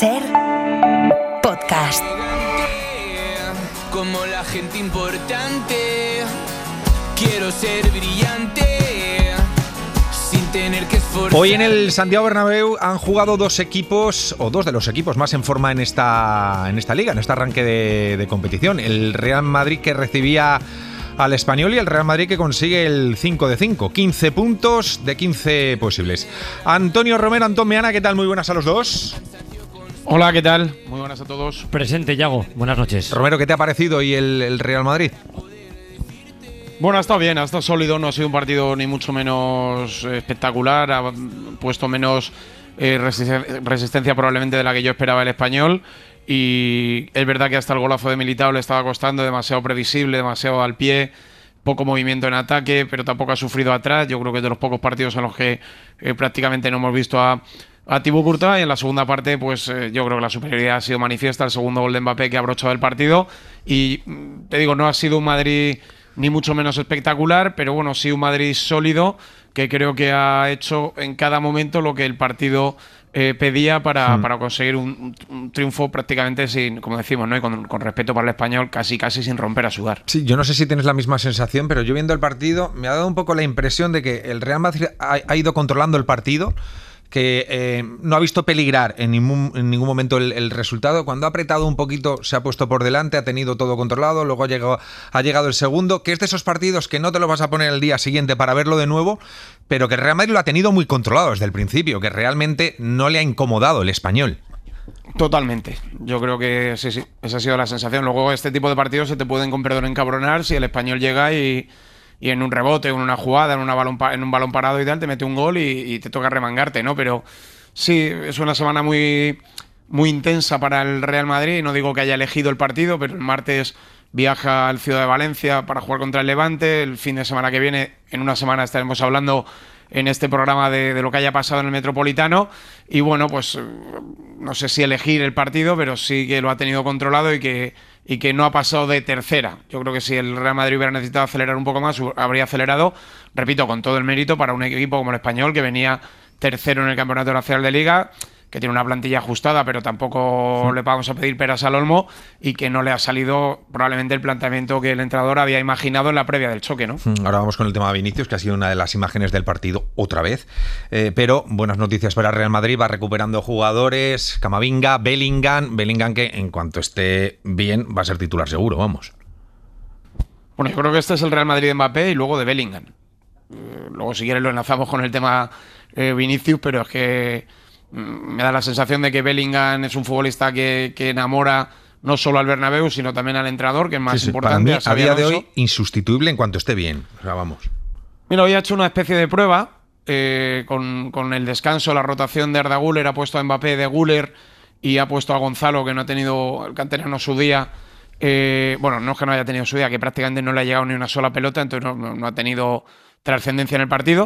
SER Podcast. Como la gente importante, quiero ser brillante sin tener que esforzar. Hoy en el Santiago Bernabéu han jugado dos equipos, o dos de los equipos más en forma en esta liga, en este arranque de competición. El Real Madrid, que recibía al Español, y el Real Madrid, que consigue el 5 de 5, 15 puntos de 15 posibles. Antonio Romero, Antón Meana, ¿qué tal? Muy buenas a los dos. Hola, ¿qué tal? Muy buenas a todos. Presente, Yago. Buenas noches. Romero, ¿qué te ha parecido hoy el Real Madrid? Bueno, ha estado bien, ha estado sólido, no ha sido un partido ni mucho menos espectacular, ha puesto menos resistencia probablemente de la que yo esperaba el Español, y es verdad que hasta el golazo de Militao le estaba costando, demasiado previsible, demasiado al pie, poco movimiento en ataque, pero tampoco ha sufrido atrás. Yo creo que es de los pocos partidos en los que prácticamente no hemos visto a Thibaut Courtois, y en la segunda parte pues yo creo que la superioridad ha sido manifiesta, el segundo gol de Mbappé que ha abrochado el partido, y te digo, no ha sido un Madrid ni mucho menos espectacular, pero bueno, sí un Madrid sólido, que creo que ha hecho en cada momento lo que el partido pedía para conseguir un triunfo prácticamente sin, como decimos, ¿no? Y con respeto para el Español, casi sin romper a sudar. Sí, yo no sé si tienes la misma sensación, pero yo viendo el partido me ha dado un poco la impresión de que el Real Madrid ha ido controlando el partido, que no ha visto peligrar en ningún momento el resultado. Cuando ha apretado un poquito se ha puesto por delante, ha tenido todo controlado, luego ha llegado el segundo, que es de esos partidos que no te lo vas a poner el día siguiente para verlo de nuevo, pero que el Real Madrid lo ha tenido muy controlado desde el principio, que realmente no le ha incomodado el Español. Totalmente. Yo creo que sí, esa ha sido la sensación. Luego este tipo de partidos se te pueden con perdón encabronar si el Español llega y en un rebote, en una jugada, en un balón parado y tal, te mete un gol y te toca remangarte, ¿no? Pero sí, es una semana muy, muy intensa para el Real Madrid. No digo que haya elegido el partido, pero el martes viaja al Ciudad de Valencia para jugar contra el Levante. El fin de semana que viene, en una semana, estaremos hablando en este programa de lo que haya pasado en el Metropolitano. Y bueno, pues no sé si elegir el partido, pero sí que lo ha tenido controlado y que no ha pasado de tercera. Yo creo que si el Real Madrid hubiera necesitado acelerar un poco más, habría acelerado, repito, con todo el mérito para un equipo como el Español, que venía tercero en el Campeonato Nacional de Liga, que tiene una plantilla ajustada, pero tampoco le vamos a pedir peras al olmo, y que no le ha salido probablemente el planteamiento que el entrenador había imaginado en la previa del choque, ¿no? Ahora vamos con el tema de Vinicius, que ha sido una de las imágenes del partido otra vez, pero buenas noticias para el Real Madrid, va recuperando jugadores, Camavinga, Bellingham, que en cuanto esté bien va a ser titular seguro, vamos. Bueno, yo creo que este es el Real Madrid de Mbappé y luego de Bellingham. Luego si quieres lo enlazamos con el tema Vinicius, pero es que me da la sensación de que Bellingham es un futbolista que enamora no solo al Bernabéu, sino también al entrenador, que es más importante. Para mí, a día de hoy, insustituible en cuanto esté bien. O sea, vamos. Mira, hoy ha hecho una especie de prueba con el descanso, la rotación de Arda Güler, ha puesto a Mbappé de Güler y ha puesto a Gonzalo, que no ha tenido el canterano su día. Bueno, no es que no haya tenido su día, que prácticamente no le ha llegado ni una sola pelota, entonces no ha tenido trascendencia en el partido.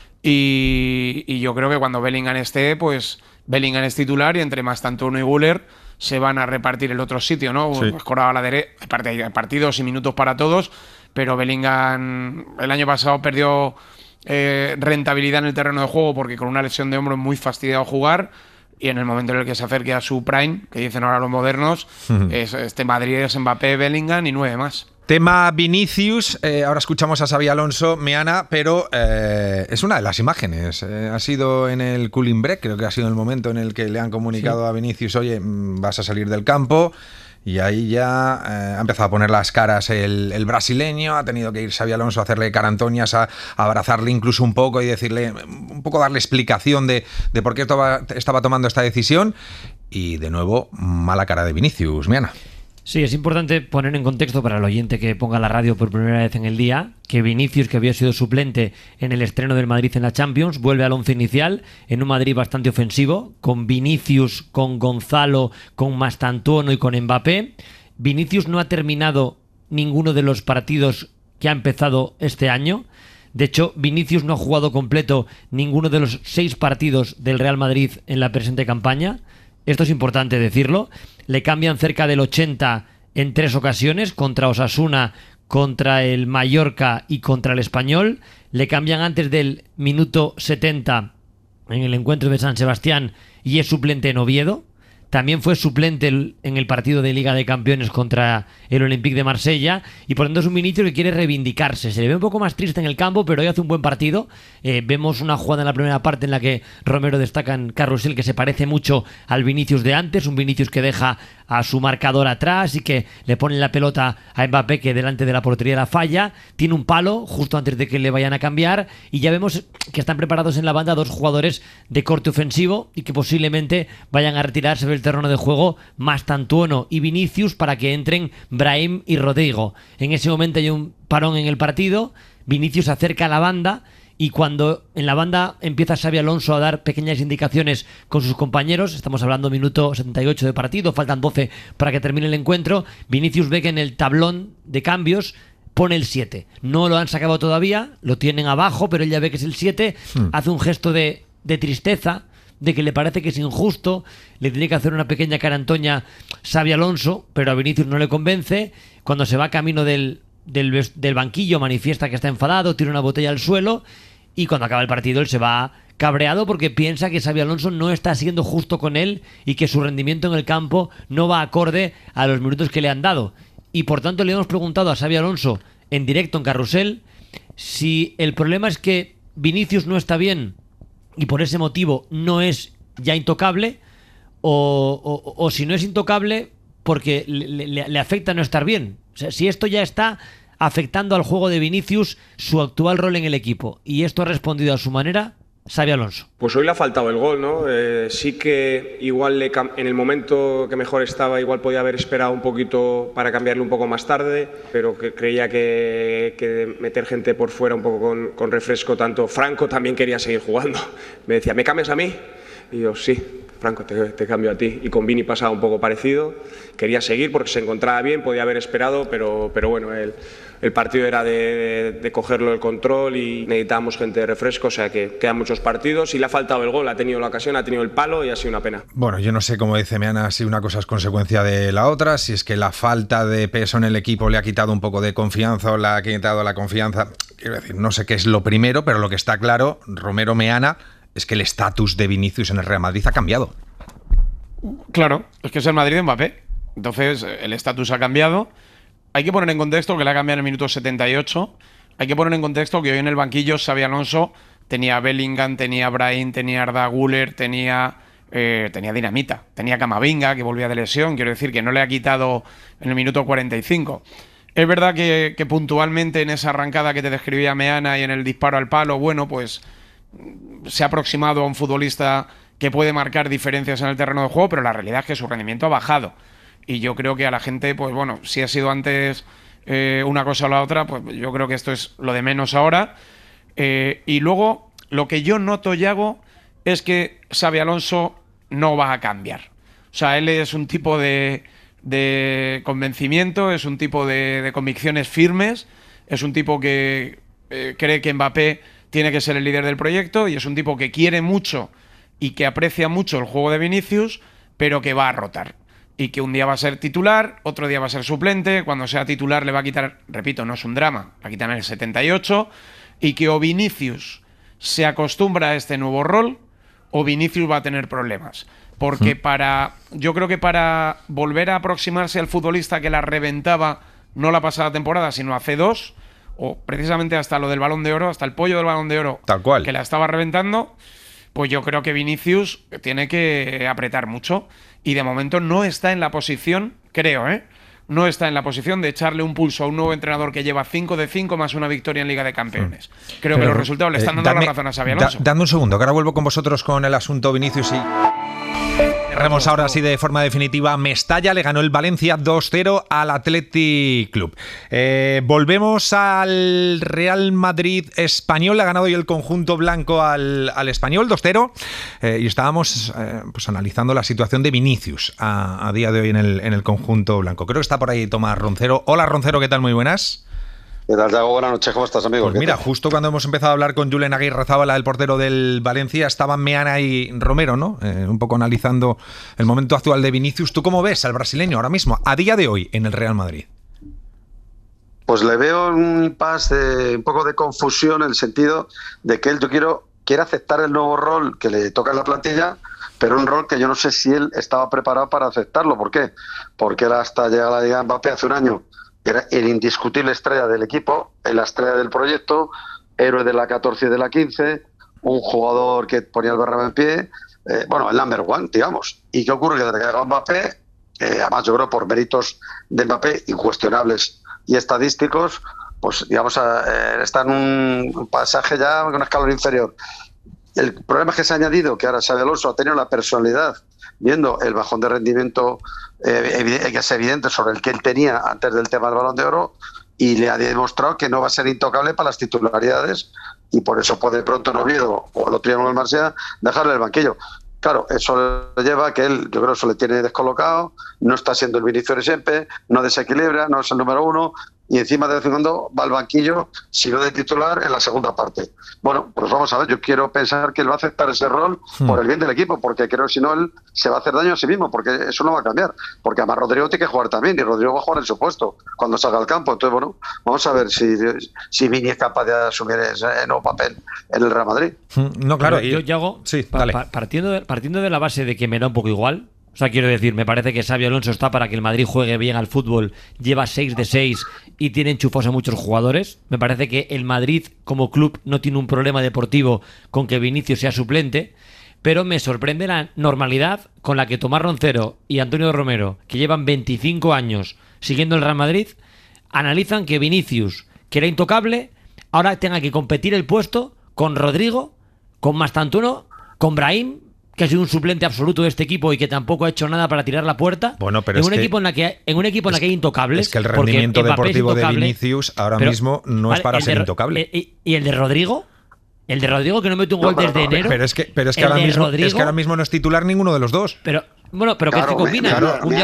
Y yo creo que cuando Bellingham esté, pues Bellingham es titular, y entre Mastantuono y Güler se van a repartir el otro sitio, ¿no? Sí. Escorado a la derecha, hay partidos y minutos para todos, pero Bellingham el año pasado perdió rentabilidad en el terreno de juego porque con una lesión de hombro es muy fastidiado jugar, y en el momento en el que se acerque a su prime, que dicen ahora los modernos, este Madrid es Mbappé, Bellingham y 9 más. Tema Vinicius, ahora escuchamos a Xabi Alonso, Meana, pero es una de las imágenes. Ha sido en el cooling break, creo que ha sido el momento en el que le han comunicado a Vinicius, oye, vas a salir del campo, y ahí ya ha empezado a poner las caras el brasileño, ha tenido que ir Xabi Alonso a hacerle carantonias, a abrazarle incluso un poco y decirle, un poco darle explicación de por qué estaba tomando esta decisión, y de nuevo, mala cara de Vinicius, Meana. Sí, es importante poner en contexto para el oyente que ponga la radio por primera vez en el día que Vinicius, que había sido suplente en el estreno del Madrid en la Champions, vuelve al once inicial en un Madrid bastante ofensivo, con Vinicius, con Gonzalo, con Mastantuono y con Mbappé. Vinicius no ha terminado ninguno de los partidos que ha empezado este año. De hecho, Vinicius no ha jugado completo ninguno de los 6 partidos del Real Madrid en la presente campaña. Esto es importante decirlo. Le cambian cerca del 80 en 3 ocasiones, contra Osasuna, contra el Mallorca y contra el Español. Le cambian antes del minuto 70 en el encuentro de San Sebastián y es suplente en Oviedo. también fue suplente en el partido de Liga de Campeones contra el Olympique de Marsella, y por tanto es un Vinicius que quiere reivindicarse. Se le ve un poco más triste en el campo, pero hoy hace un buen partido. Vemos una jugada en la primera parte en la que Romero destaca en Carrusel que se parece mucho al Vinicius de antes, un Vinicius que deja a su marcador atrás y que le pone la pelota a Mbappé, que delante de la portería la falla, tiene un palo justo antes de que le vayan a cambiar, y ya vemos que están preparados en la banda dos jugadores de corte ofensivo y que posiblemente vayan a retirarse del terreno de juego Mastantuono y Vinicius para que entren Brahim y Rodrigo. En ese momento hay un parón en el partido, Vinicius se acerca a la banda, y cuando en la banda empieza Xabi Alonso a dar pequeñas indicaciones con sus compañeros, estamos hablando minuto 78 de partido, faltan 12 para que termine el encuentro, Vinicius ve que en el tablón de cambios pone el 7. No lo han sacado todavía, lo tienen abajo, pero él ya ve que es el 7, hace un gesto de tristeza, de que le parece que es injusto, le tiene que hacer una pequeña carantoña Xabi Alonso, pero a Vinicius no le convence. Cuando se va camino del banquillo manifiesta que está enfadado, tira una botella al suelo, y cuando acaba el partido él se va cabreado porque piensa que Xabi Alonso no está siendo justo con él y que su rendimiento en el campo no va acorde a los minutos que le han dado. Y por tanto le hemos preguntado a Xabi Alonso en directo en Carrusel si el problema es que Vinicius no está bien y por ese motivo no es ya intocable, o si no es intocable porque le afecta no estar bien. O sea, si esto ya está afectando al juego de Vinicius, su actual rol en el equipo, y esto ha respondido a su manera Xabi Alonso. Pues hoy le ha faltado el gol, ¿no? Sí que igual en el momento que mejor estaba, igual podía haber esperado un poquito para cambiarle un poco más tarde, pero que creía que meter gente por fuera un poco con refresco, tanto Franco también quería seguir jugando. Me decía, ¿me cambias a mí? Y yo, sí, Franco, te cambio a ti. Y con Vini pasaba un poco parecido. Quería seguir porque se encontraba bien, podía haber esperado, pero bueno, el partido era de cogerlo el control y necesitábamos gente de refresco, o sea que quedan muchos partidos y le ha faltado el gol, ha tenido la ocasión, ha tenido el palo y ha sido una pena. Bueno, yo no sé, como dice Meana, si una cosa es consecuencia de la otra, si es que la falta de peso en el equipo le ha quitado un poco de confianza o le ha quitado la confianza. Quiero decir, no sé qué es lo primero, pero lo que está claro, Romero, Meana, es que el estatus de Vinicius en el Real Madrid ha cambiado. Claro, es que es el Madrid de Mbappé. Entonces, el estatus ha cambiado. Hay que poner en contexto que le ha cambiado en el minuto 78. Hay que poner en contexto que hoy en el banquillo Xabi Alonso tenía a Bellingham, tenía a Brahim, tenía a Arda Güler, tenía Dinamita, tenía a Camavinga, que volvía de lesión. Quiero decir que no le ha quitado en el minuto 45. Es verdad que puntualmente en esa arrancada que te describía Meana y en el disparo al palo, bueno, pues se ha aproximado a un futbolista que puede marcar diferencias en el terreno de juego, pero la realidad es que su rendimiento ha bajado. Y yo creo que a la gente, pues bueno, si ha sido antes una cosa o la otra, pues yo creo que esto es lo de menos ahora. Y luego, lo que yo noto, Yago, es que Xabi Alonso no va a cambiar. O sea, él es un tipo de convencimiento, es un tipo de convicciones firmes, es un tipo que cree que Mbappé tiene que ser el líder del proyecto y es un tipo que quiere mucho y que aprecia mucho el juego de Vinicius, pero que va a rotar. Y que un día va a ser titular, otro día va a ser suplente, cuando sea titular le va a quitar, repito, no es un drama, va a quitar el 78, y que o Vinicius se acostumbra a este nuevo rol o Vinicius va a tener problemas. Porque yo creo que para volver a aproximarse al futbolista que la reventaba no la pasada temporada, sino hace dos, o precisamente hasta lo del Balón de Oro, hasta el pollo del Balón de Oro, tal cual, que la estaba reventando, pues yo creo que Vinicius tiene que apretar mucho. Y de momento no está en la posición, creo, no está en la posición de echarle un pulso a un nuevo entrenador que lleva 5 de 5 más una victoria en Liga de Campeones. Creo que los resultados le están dando la razón a Xabi Alonso. Dame un segundo, que ahora vuelvo con vosotros con el asunto Vinicius y... Cerramos ahora sí de forma definitiva. Mestalla le ganó el Valencia 2-0 al Athletic Club. Volvemos al Real Madrid Español. Le ha ganado hoy el conjunto blanco al Español 2-0. Y estábamos pues analizando la situación de Vinicius a día de hoy en el conjunto blanco. Creo que está por ahí Tomás Roncero. Hola Roncero, ¿qué tal? Muy buenas. ¿Qué tal, Thiago? Buenas noches, ¿cómo estás, amigo? Pues mira, justo cuando hemos empezado a hablar con Julen Aguirrezábala, el portero del Valencia, estaban Meana y Romero, ¿no? Un poco analizando el momento actual de Vinicius. ¿Tú cómo ves al brasileño ahora mismo, a día de hoy, en el Real Madrid? Pues le veo un impasse, un poco de confusión en el sentido de que él, quiere aceptar el nuevo rol que le toca en la plantilla, pero un rol que yo no sé si él estaba preparado para aceptarlo. ¿Por qué? Porque él hasta llegar a la Liga Mbappé hace un año era el indiscutible estrella del equipo, la estrella del proyecto, héroe de la 14 y de la 15, un jugador que ponía el Bernabéu en pie, el number one, digamos. ¿Y qué ocurre? Que desde que llegó Mbappé, además yo creo por méritos de Mbappé incuestionables y estadísticos, pues digamos, está en un pasaje ya con un escalón inferior. El problema es que se ha añadido que ahora Xabi Alonso ha tenido la personalidad, viendo el bajón de rendimiento que es evidente sobre el que él tenía antes del tema del Balón de Oro, y le ha demostrado que no va a ser intocable para las titularidades, y por eso puede pronto en Oviedo o el otro día en el Marsella dejarle el banquillo. Claro, eso le lleva a que él, yo creo que eso le tiene descolocado, no está siendo el Vinicius de siempre, no desequilibra, no es el número uno, y encima de vez en cuando va al banquillo, si no de titular, en la segunda parte. Bueno, pues vamos a ver, yo quiero pensar que él va a aceptar ese rol por el bien del equipo, porque creo que si no él se va a hacer daño a sí mismo, porque eso no va a cambiar, porque además Rodrigo tiene que jugar también, y Rodrigo va a jugar en su puesto cuando salga al campo. Entonces, bueno, vamos a ver si Vini es capaz de asumir ese nuevo papel en el Real Madrid. No, claro. Yo, Yago, sí, dale. Partiendo de la base de que me da un poco igual, o sea, quiero decir, me parece que Xabi Alonso está para que el Madrid juegue bien al fútbol, lleva 6 de 6 y tiene enchufados a muchos jugadores. Me parece que el Madrid como club no tiene un problema deportivo con que Vinicius sea suplente, pero me sorprende la normalidad con la que Tomás Roncero y Antonio Romero, que llevan 25 años siguiendo el Real Madrid, analizan que Vinicius, que era intocable, ahora tenga que competir el puesto con Rodrigo, con Mastantuono, con Brahim, que ha sido un suplente absoluto de este equipo y que tampoco ha hecho nada para tirar la puerta. Bueno, pero en un equipo en la que hay intocables. Es que el rendimiento deportivo de Vinicius ahora mismo no es para ser intocable. ¿Y el de Rodrigo? El de Rodrigo, que no mete un gol desde enero. Pero es que ahora mismo no es titular ninguno de los dos. Pero claro, ¿qué es que combina?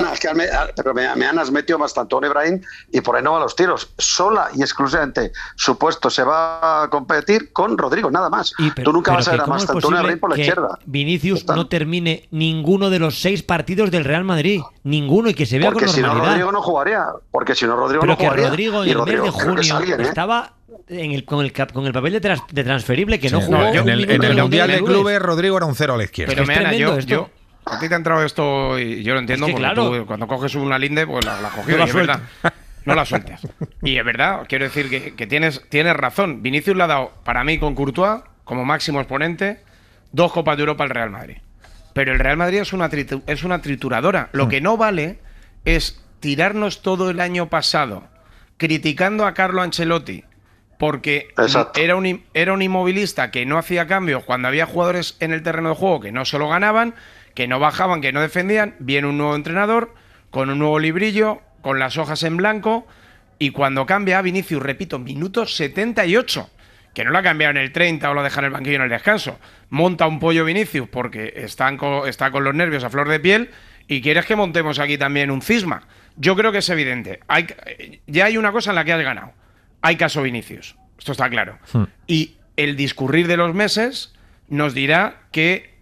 Pero me has metido bastante a Ibrahim y por ahí no van los tiros. Sola y exclusivamente su puesto se va a competir con Rodrigo, nada más. Tú nunca vas a ver a Mastantuono Ibrahim por la izquierda. Vinicius no termine ninguno de los 6 partidos del Real Madrid. Ninguno, y que se vea con normalidad. Porque si no, Rodrigo no jugaría. Pero que Rodrigo en el mes de junio estaba con el papel de transferible, que no jugó. En el Mundial de Clubes, Rodrigo era un 0 a la izquierda. Pero yo a ti te ha entrado esto y yo lo entiendo, porque claro, tú, cuando coges una linde, pues la cogió, no, y es verdad, no la sueltas. Y es verdad, quiero decir que tienes razón. Vinicius le ha dado, para mí, con Courtois, como máximo exponente, 2 Copas de Europa al Real Madrid. Pero el Real Madrid es una trituradora. Lo que no vale es tirarnos todo el año pasado criticando a Carlo Ancelotti porque era un inmovilista que no hacía cambios cuando había jugadores en el terreno de juego que no se lo ganaban, que no bajaban, que no defendían. Viene un nuevo entrenador con un nuevo librillo, con las hojas en blanco, y cuando cambia a Vinicius, repito, minuto 78, que no lo ha cambiado en el 30 o lo deja en el banquillo en el descanso, monta un pollo Vinicius porque está con los nervios a flor de piel, y quieres que montemos aquí también un cisma. Yo creo que es evidente. Ya hay una cosa en la que has ganado. Hay caso Vinicius, esto está claro. Y el discurrir de los meses nos dirá qué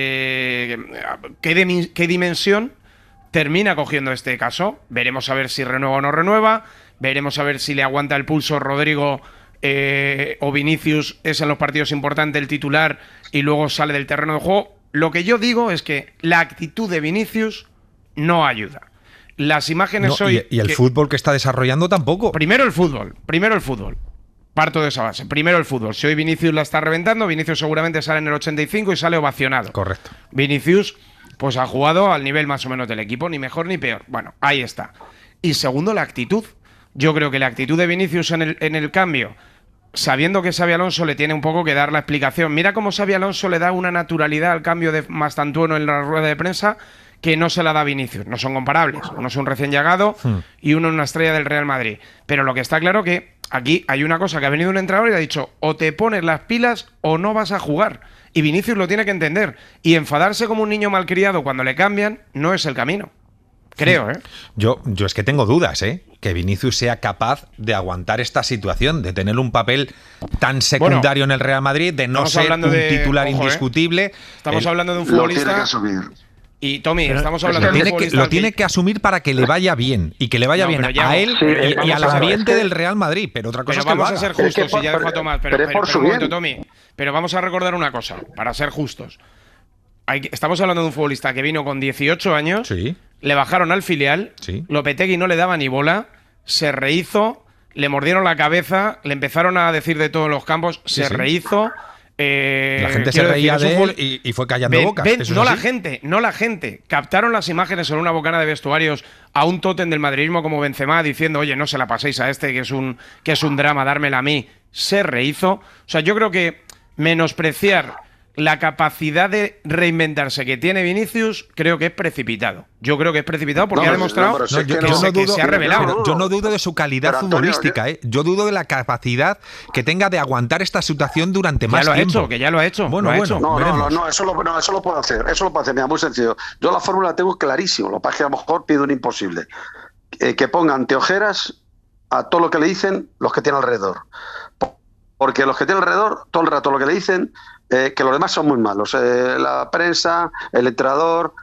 dimensión termina cogiendo este caso. Veremos a ver si renueva o no renueva. Veremos a ver si le aguanta el pulso Rodrigo o Vinicius es en los partidos importantes el titular y luego sale del terreno de juego. Lo que yo digo es que la actitud de Vinicius no ayuda. Las imágenes hoy... Y el fútbol que está desarrollando tampoco. Primero el fútbol. Parto de esa base. Primero el fútbol. Si hoy Vinicius la está reventando, Vinicius seguramente sale en el 85 y sale ovacionado. Correcto. Vinicius pues ha jugado al nivel más o menos del equipo, ni mejor ni peor. Bueno, ahí está. Y segundo, la actitud. Yo creo que la actitud de Vinicius en el cambio, sabiendo que Xabi Alonso le tiene un poco que dar la explicación. Mira cómo Xabi Alonso le da una naturalidad al cambio de Mastantuono en la rueda de prensa que no se la da Vinicius. No son comparables. Uno es un recién llegado y uno es una estrella del Real Madrid. Pero lo que está claro que aquí hay una cosa, que ha venido un entrenador y le ha dicho: o te pones las pilas o no vas a jugar. Y Vinicius lo tiene que entender. Y enfadarse como un niño malcriado cuando le cambian no es el camino. Creo, ¿eh? Yo es que tengo dudas, que Vinicius sea capaz de aguantar esta situación, de tener un papel tan secundario en el Real Madrid, de no ser un titular indiscutible. Estamos hablando de un futbolista. Y Tommy, estamos hablando de un futbolista. Lo tiene que asumir para que le vaya bien, y que le vaya bien a él y al ambiente del Real Madrid. Pero otra cosa es que vamos a ser justos, y ya dejo a Tomás. Pero un momento, Tommy. Pero vamos a recordar una cosa, para ser justos. estamos hablando de un futbolista que vino con 18 años, Sí. le bajaron al filial, Sí. Lopetegui no le daba ni bola, se rehizo, le mordieron la cabeza, le empezaron a decir de todos los campos, Sí, se sí. rehizo. La gente se reía de él y fue callando bocas. Eso es No así. la gente. Captaron las imágenes en una bocana de vestuarios a un tótem del madridismo como Benzema diciendo, oye, no se la paséis a este, que es un drama, dármela a mí. Se rehizo. O sea, yo creo que menospreciar la capacidad de reinventarse que tiene Vinicius, creo que es precipitado. Yo creo que es precipitado porque ha demostrado pero si es yo que que se ha revelado. Yo no dudo de su calidad Pero, Antonio, futbolística, ¿eh? Yo dudo de la capacidad que tenga de aguantar esta situación durante Ya más lo ha tiempo. hecho, que ya lo ha hecho. Bueno, lo ha bueno. hecho. No, eso lo puedo hacer. Eso lo puedo hacer, mira, muy sencillo. Yo la fórmula la tengo clarísimo. Lo que pasa es que a lo mejor pido un imposible. Que pongan anteojeras a todo lo que le dicen los que tienen alrededor. Porque los que tienen alrededor, todo el rato lo que le dicen, que los demás son muy malos. La prensa, el entrenador,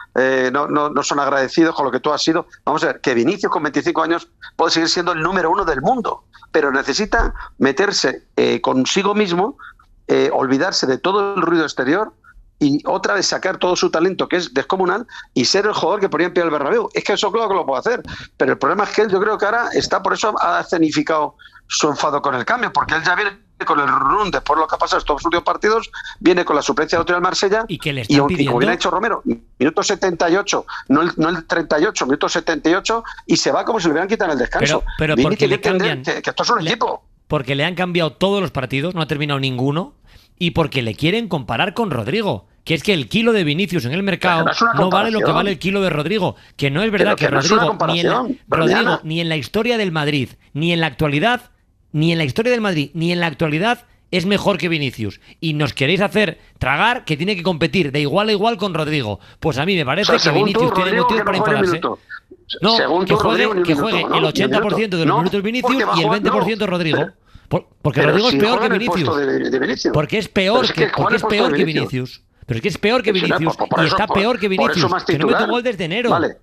no son agradecidos con lo que tú has sido. Vamos a ver, que Vinicius con 25 años puede seguir siendo el número 1 del mundo, pero necesita meterse consigo mismo, olvidarse de todo el ruido exterior y otra vez sacar todo su talento, que es descomunal, y ser el jugador que ponía en pie el Bernabéu. Es que eso claro que lo puedo hacer, pero el problema es que él, yo creo que ahora está, por eso ha escenificado su enfado con el cambio, porque él ya viene con el run después de lo que ha pasado estos últimos partidos, viene con la suplencia del otro del Marsella, Y que le están como pidiendo- bien ha dicho Romero, minuto 78, no el 38, minuto 78, y se va como si le hubieran quitado el descanso. Pero Vini porque tiene le que entender cambian. que esto es un equipo. Porque le han cambiado todos los partidos, no ha terminado ninguno, y porque le quieren comparar con Rodrigo. Que es que el kilo de Vinicius en el mercado Pero no es una no vale lo que comparación. vale el kilo de Rodrigo. Que no es verdad Pero que que no es una Rodrigo, comparación, Rodrigo, Mariana. ni en la historia del Madrid, ni en la actualidad, ni en la historia del Madrid, ni en la actualidad es mejor que Vinicius. Y nos queréis hacer tragar que tiene que competir de igual a igual con Rodrigo. Pues a mí me parece O sea, que según tú, Vinicius tiene Rodrigo, motivos que para no juegue ni enfadarse. minuto. No, Según que tú, Rodrigo, ni juegue, minuto, el ¿no? Ni 80% de los minuto. minutos Vinicius Porque va y el jugando, 20% Rodrigo. Porque Pero Rodrigo si es peor juega que en el Vinicius. puesto de Vinicius. Porque es Pero peor es que, que juega porque en es el puesto peor de que Vinicius. Vinicius. Pero es que es peor que Sí, Vinicius. por Y eso- está peor que por eso Vinicius. más Que no mete titular. un gol desde enero. Vale.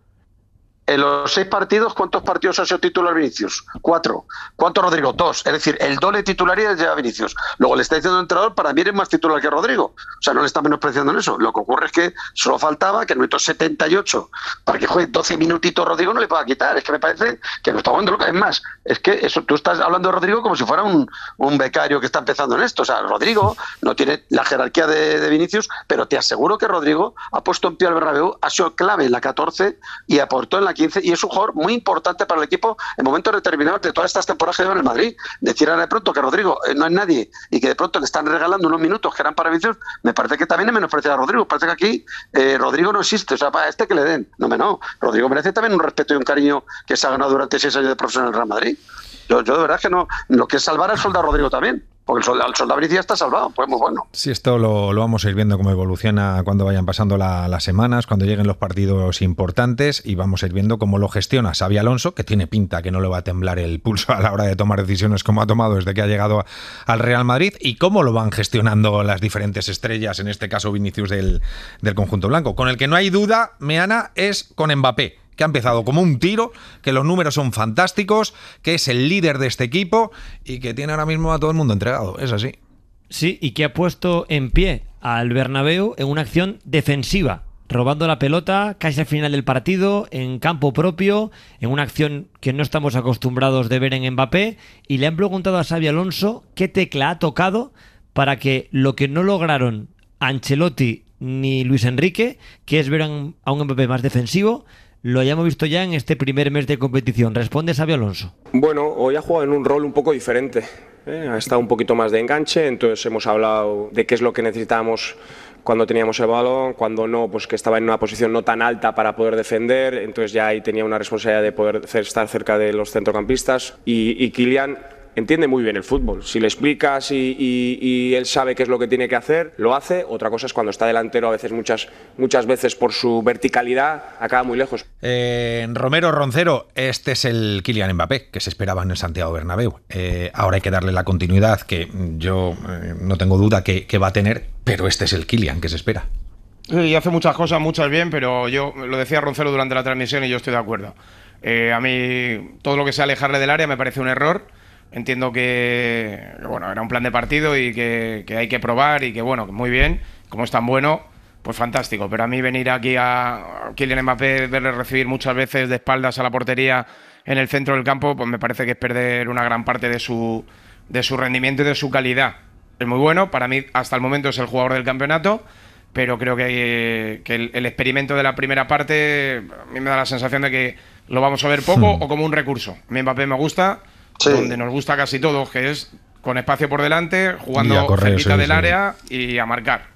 En los 6 partidos, ¿cuántos partidos ha sido titular Vinicius? 4. ¿Cuántos Rodrigo? 2. Es decir, el doble de titularidad lleva Vinicius. Luego le está diciendo al entrenador, para mí eres más titular que Rodrigo. O sea, no le está menospreciando en eso. Lo que ocurre es que solo faltaba que en el minuto 78, para que juegue 12 minutitos Rodrigo, no le pueda quitar. Es que me parece que no está jugando loca. Es más, es que eso, tú estás hablando de Rodrigo como si fuera un becario que está empezando en esto. O sea, Rodrigo no tiene la jerarquía de Vinicius, pero te aseguro que Rodrigo ha puesto en pie al Bernabéu, ha sido clave en la 14 y aportó en la 15, y es un jugador muy importante para el equipo en momentos determinados de todas estas temporadas que lleva en el Madrid. Decir ahora de pronto que Rodrigo no es nadie y que de pronto le están regalando unos minutos que eran para Vinicius, me parece que también es menospreciar a Rodrigo. Parece que aquí Rodrigo no existe, o sea, para este que le den. No. Rodrigo merece también un respeto y un cariño que se ha ganado durante 6 años de profesional en el Real Madrid. Yo de verdad que no, lo que es salvar al soldado Rodrigo también. Porque el soldado Vinicius ya está salvado, pues muy bueno. Sí, esto lo vamos a ir viendo cómo evoluciona cuando vayan pasando las semanas, cuando lleguen los partidos importantes, y vamos a ir viendo cómo lo gestiona Xabi Alonso, que tiene pinta que no le va a temblar el pulso a la hora de tomar decisiones como ha tomado desde que ha llegado al Real Madrid, y cómo lo van gestionando las diferentes estrellas, en este caso Vinicius del conjunto blanco. Con el que no hay duda, Meana, es con Mbappé, que ha empezado como un tiro, que los números son fantásticos, que es el líder de este equipo y que tiene ahora mismo a todo el mundo entregado. Es así. Sí, y que ha puesto en pie al Bernabéu en una acción defensiva, robando la pelota casi al final del partido, en campo propio, en una acción que no estamos acostumbrados de ver en Mbappé, y le han preguntado a Xabi Alonso qué tecla ha tocado para que lo que no lograron Ancelotti ni Luis Enrique, que es ver a un Mbappé más defensivo, lo hayamos visto ya en este primer mes de competición. Responde Xabi Alonso. Bueno, hoy ha jugado en un rol un poco diferente. Ha estado un poquito más de enganche, entonces hemos hablado de qué es lo que necesitábamos cuando teníamos el balón, cuando no, pues que estaba en una posición no tan alta para poder defender, entonces ya ahí tenía una responsabilidad de poder estar cerca de los centrocampistas, y Kylian entiende muy bien el fútbol. Si le explicas y él sabe qué es lo que tiene que hacer, lo hace. Otra cosa es cuando está delantero, a veces muchas veces por su verticalidad acaba muy lejos. Romero, Roncero, este es el Kylian Mbappé que se esperaba en el Santiago Bernabéu. Ahora hay que darle la continuidad que yo no tengo duda que va a tener, pero este es el Kylian que se espera. Sí, hace muchas cosas, muchas bien, pero yo lo decía Roncero durante la transmisión y yo estoy de acuerdo. A mí todo lo que sea alejarle del área me parece un error. Entiendo que bueno, era un plan de partido y que hay que probar, y que bueno, muy bien, como es tan bueno, pues fantástico. Pero a mí venir aquí a Kylian Mbappé, verle recibir muchas veces de espaldas a la portería en el centro del campo, pues me parece que es perder una gran parte de su rendimiento y de su calidad. Es muy bueno, para mí hasta el momento es el jugador del campeonato, pero creo que el experimento de la primera parte a mí me da la sensación de que lo vamos a ver poco o como un recurso. A mí Mbappé me gusta, donde nos gusta casi todos, que es con espacio por delante, jugando cerquita del área y a marcar.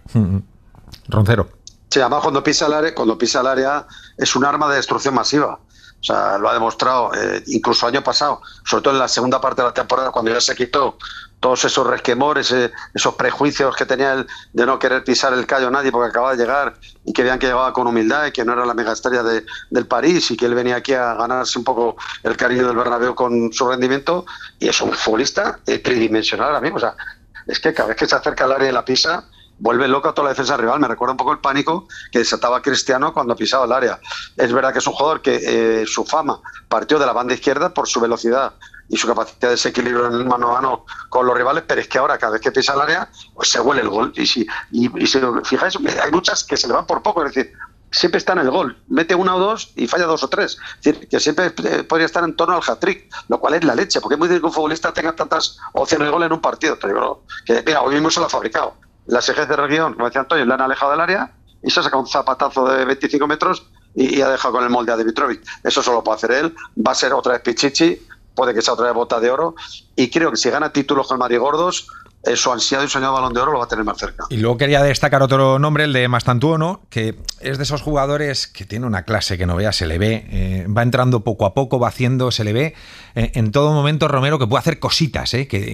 Roncero. Sí, además cuando pisa el área es un arma de destrucción masiva. O sea, lo ha demostrado incluso año pasado, sobre todo en la segunda parte de la temporada, cuando ya se quitó todos esos resquemores, esos prejuicios que tenía él de no querer pisar el callo a nadie porque acababa de llegar y que veían que llegaba con humildad y que no era la mega estrella del París y que él venía aquí a ganarse un poco el cariño del Bernabéu con su rendimiento, y es un futbolista tridimensional ahora mismo. O sea, es que cada vez que se acerca al área y la pisa, vuelve loco a toda la defensa rival. Me recuerda un poco el pánico que desataba Cristiano cuando pisaba el área. Es verdad que es un jugador que su fama partió de la banda izquierda por su velocidad y su capacidad de desequilibrio en el mano a mano con los rivales, pero es que ahora cada vez que pisa el área pues se huele el gol. Y si fijáis, hay muchas que se le van por poco, es decir, siempre está en el gol, mete una o dos y falla dos o tres, es decir, que siempre podría estar en torno al hat-trick, lo cual es la leche, porque es muy difícil que un futbolista tenga tantas opciones de gol en un partido. Pero yo creo que, mira, hoy mismo se lo ha fabricado. Las ejes de región, como decía Antonio, le han alejado del área y se ha sacado un zapatazo de 25 metros y ha dejado con el molde a Dimitrovic. Eso solo puede hacer él. Va a ser otra vez Pichichi, puede que sea otra vez Bota de Oro, y creo que si gana títulos con el Madrid gordos, su ansiado y soñado Balón de Oro lo va a tener más cerca. Y luego quería destacar otro nombre, el de Mastantuono, que es de esos jugadores que tiene una clase que no vea, se le ve, va entrando poco a poco, va haciendo, se le ve en todo momento, Romero, que puede hacer cositas,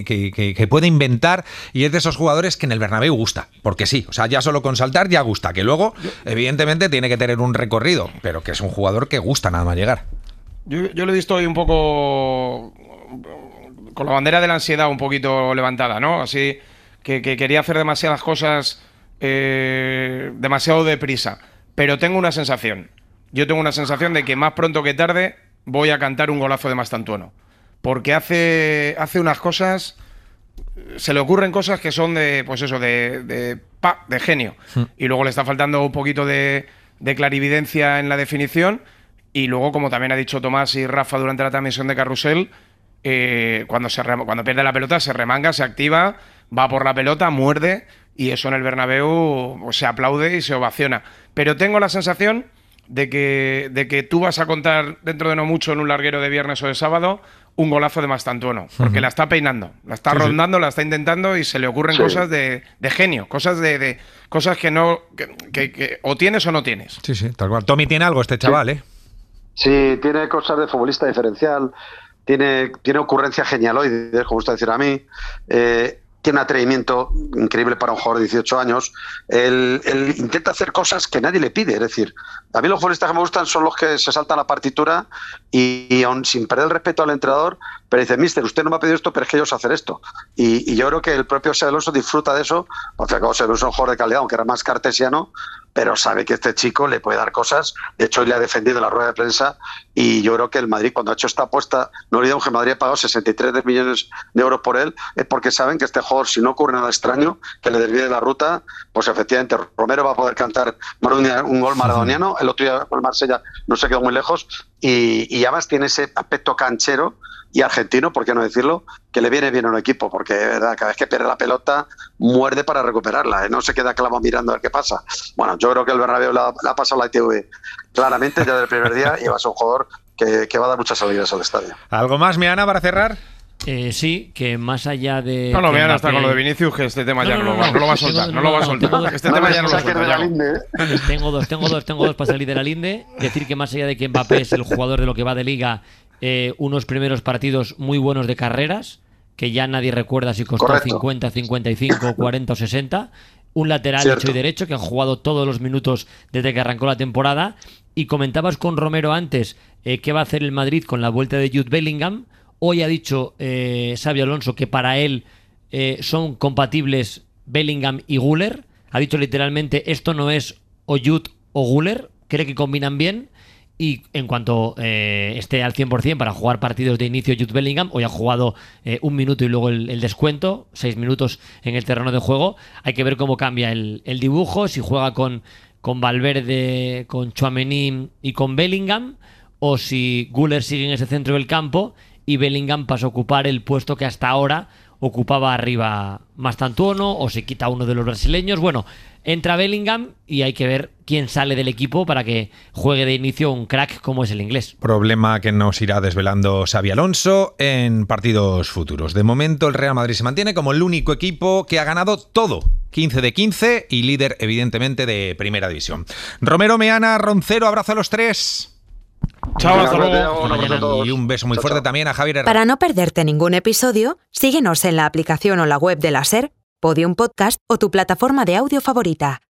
que puede inventar, y es de esos jugadores que en el Bernabéu gusta, porque sí, o sea, ya solo con saltar ya gusta, que luego evidentemente tiene que tener un recorrido, pero que es un jugador que gusta nada más llegar. Yo lo he visto hoy un poco con la bandera de la ansiedad un poquito levantada, ¿no? Así que quería hacer demasiadas cosas demasiado deprisa. Pero tengo una sensación. Yo tengo una sensación de que más pronto que tarde voy a cantar un golazo de Mastantuono. Porque hace unas cosas, se le ocurren cosas que son de, pues eso, de genio. Y luego le está faltando un poquito de clarividencia en la definición. Y luego, como también ha dicho Tomás y Rafa durante la transmisión de Carrusel, cuando pierde la pelota se remanga, se activa, va por la pelota, muerde, y eso en el Bernabéu pues, se aplaude y se ovaciona. Pero tengo la sensación de que tú vas a contar dentro de no mucho, en un larguero de viernes o de sábado, un golazo de Mastantuono, porque la está peinando, la está rondando, la está intentando, y se le ocurren cosas de genio, cosas cosas que no que o tienes o no tienes. Sí, tal cual. Tommy tiene algo este chaval, ¿eh? Sí, tiene cosas de futbolista diferencial, tiene ocurrencia genialoide, como gusta decir a mí, tiene un atrevimiento increíble para un jugador de 18 años. Él intenta hacer cosas que nadie le pide, es decir, a mí los futbolistas que me gustan son los que se saltan la partitura y aun sin perder el respeto al entrenador, pero dice, mister, usted no me ha pedido esto, pero es que yo sé hacer esto. Y yo creo que el propio Xabi Alonso disfruta de eso, porque acabo de ser un jugador de calidad, aunque era más cartesiano, pero sabe que este chico le puede dar cosas. De hecho, hoy le ha defendido en la rueda de prensa, y yo creo que el Madrid, cuando ha hecho esta apuesta, no olvidemos que el Madrid ha pagado 63 millones de euros por él, es porque saben que este jugador, si no ocurre nada extraño, que le desvíe de la ruta, pues efectivamente Romero va a poder cantar un gol maradoniano. El otro día con el Marsella no se quedó muy lejos, y además tiene ese aspecto canchero y argentino, por qué no decirlo, que le viene bien a un equipo, porque de verdad, cada vez que pierde la pelota muerde para recuperarla, no se queda clavo mirando a ver qué pasa. Bueno, yo creo que el Bernabéu la ha pasado la ITV claramente ya del primer día, y va a ser un jugador que va a dar muchas alegrías al estadio. ¿Algo más, Miana, para cerrar? Sí, que más allá de... No, Miana está con lo de Vinicius, que este tema ya no lo va a soltar. No lo va a soltar. Este tema ya no lo suelta. Tengo dos para salir de la linde. Decir que más allá de que Mbappé es el jugador de lo que va de Liga, unos primeros partidos muy buenos de carreras, que ya nadie recuerda si costó 50, 55, 40 o 60. Un lateral derecho y derecho que han jugado todos los minutos desde que arrancó la temporada. Y comentabas con Romero antes qué va a hacer el Madrid con la vuelta de Jude Bellingham. Hoy ha dicho Xabi Alonso que para él son compatibles Bellingham y Güler. Ha dicho literalmente, esto no es o Jude o Güler. Cree que combinan bien. y en cuanto esté al 100% para jugar partidos de inicio Jude Bellingham, hoy ha jugado 1 minuto y luego el descuento, 6 minutos en el terreno de juego, hay que ver cómo cambia el dibujo, si juega con Valverde, con Tchouaméni y con Bellingham, o si Güler sigue en ese centro del campo y Bellingham pasa a ocupar el puesto que hasta ahora ocupaba arriba Mastantuono, o se quita uno de los brasileños. Bueno, entra Bellingham y hay que ver quién sale del equipo para que juegue de inicio un crack como es el inglés. Problema que nos irá desvelando Xabi Alonso en partidos futuros. De momento el Real Madrid se mantiene como el único equipo que ha ganado todo. 15 de 15 y líder evidentemente de Primera División. Romero, Meana, Roncero, abrazo a los tres. Chao, hasta luego. Y un beso muy fuerte también a Javier Herrera. Para no perderte ningún episodio, síguenos en la aplicación o la web de la SER, Podium Podcast o tu plataforma de audio favorita.